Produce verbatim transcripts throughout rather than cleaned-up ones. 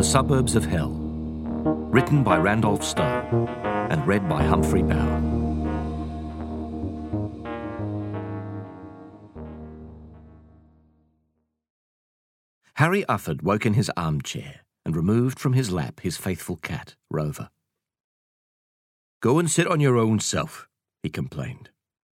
The Suburbs of Hell, written by Randolph Stowe and read by Humphrey Bower. Harry Ufford woke in his armchair and removed from his lap his faithful cat, Rover. "Go and sit on your own self," he complained.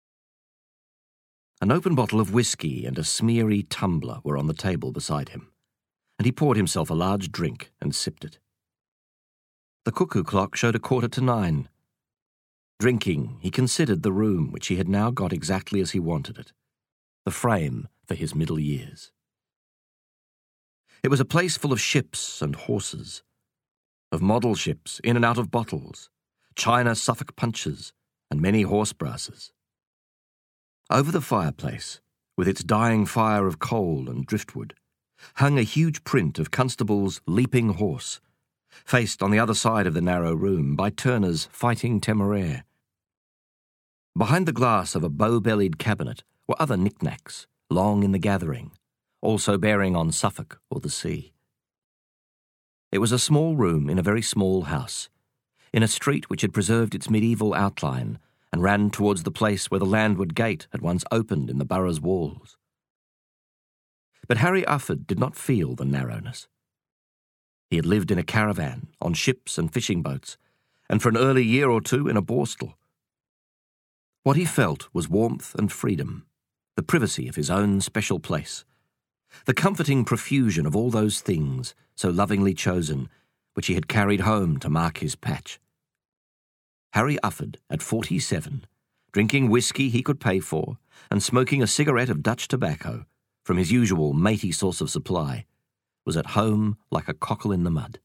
An open bottle of whiskey and a smeary tumbler were on the table beside him, and he poured himself a large drink and sipped it. The cuckoo clock showed a quarter to nine. Drinking, he considered the room which he had now got exactly as he wanted it, the frame for his middle years. It was a place full of ships and horses, of model ships in and out of bottles, china Suffolk punches, and many horse brasses. Over the fireplace, with its dying fire of coal and driftwood, hung a huge print of Constable's Leaping Horse, faced on the other side of the narrow room by Turner's Fighting Temeraire. Behind the glass of a bow-bellied cabinet were other knickknacks, long in the gathering, also bearing on Suffolk or the sea. It was a small room in a very small house, in a street which had preserved its medieval outline and ran towards the place where the landward gate had once opened in the borough's walls. But Harry Ufford did not feel the narrowness. He had lived in a caravan, on ships and fishing boats, and for an early year or two in a borstal. What he felt was warmth and freedom, the privacy of his own special place, the comforting profusion of all those things, so lovingly chosen, which he had carried home to mark his patch. Harry Ufford, at forty-seven, drinking whiskey he could pay for, and smoking a cigarette of Dutch tobacco, from his usual matey source of supply, was at home like a cockle in the mud.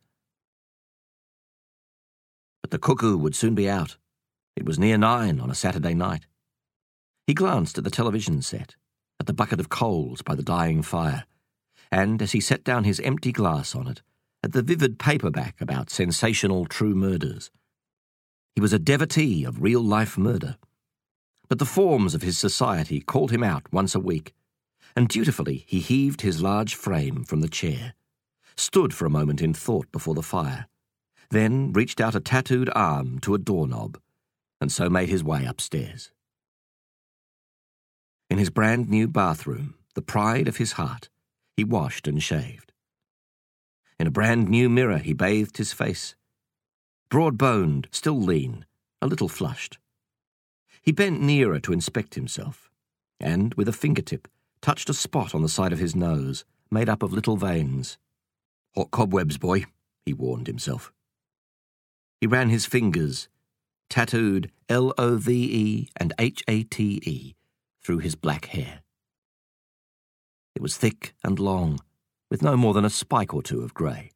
But the cuckoo would soon be out. It was near nine on a Saturday night. He glanced at the television set, at the bucket of coals by the dying fire, and, as he set down his empty glass on it, at the vivid paperback about sensational true murders. He was a devotee of real-life murder, but the forms of his society called him out once a week, and dutifully he heaved his large frame from the chair, stood for a moment in thought before the fire, then reached out a tattooed arm to a doorknob, and so made his way upstairs. In his brand-new bathroom, the pride of his heart, he washed and shaved. In a brand-new mirror he bathed his face, broad-boned, still lean, a little flushed. He bent nearer to inspect himself, and, with a fingertip, touched a spot on the side of his nose, made up of little veins. "Hot cobwebs, boy," he warned himself. He ran his fingers, tattooed L O V E and H A T E, through his black hair. It was thick and long, with no more than a spike or two of grey.